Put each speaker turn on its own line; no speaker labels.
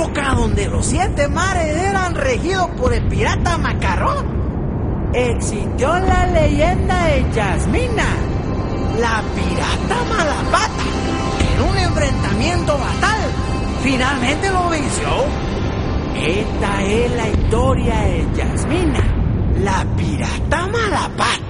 época donde los 7 mares eran regidos por el pirata Macarrón, existió la leyenda de Yasmina, la pirata Malapata, que en un enfrentamiento fatal finalmente lo venció. Esta es la historia de Yasmina, la pirata Malapata.